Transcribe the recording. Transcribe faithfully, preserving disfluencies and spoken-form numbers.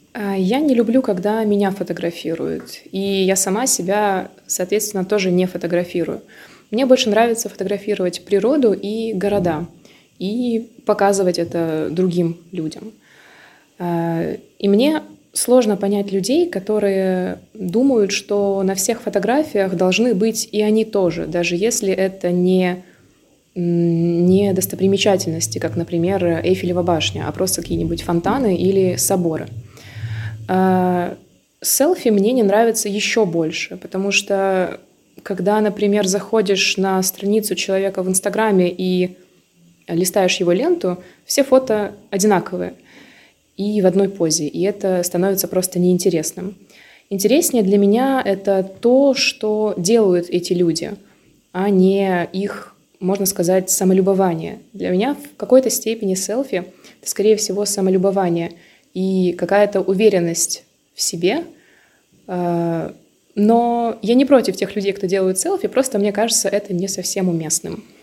А, я не люблю, когда меня фотографируют, и я сама себя, соответственно, тоже не фотографирую. Мне больше нравится фотографировать природу и города, и показывать это другим людям. А, и мне сложно понять людей, которые думают, что на всех фотографиях должны быть и они тоже, даже если это не, м, не достопримечательности, как, например, Эйфелева башня, а просто какие-нибудь фонтаны или соборы. А, селфи мне не нравятся еще больше, потому что когда, например, заходишь на страницу человека в Инстаграме и листаешь его ленту, все фото одинаковые и в одной позе, и это становится просто неинтересным. Интереснее для меня это то, что делают эти люди, а не их, можно сказать, самолюбование. Для меня в какой-то степени селфи — это, скорее всего, самолюбование и какая-то уверенность в себе. А, Но я не против тех людей, кто делают селфи, просто мне кажется, это не совсем уместным.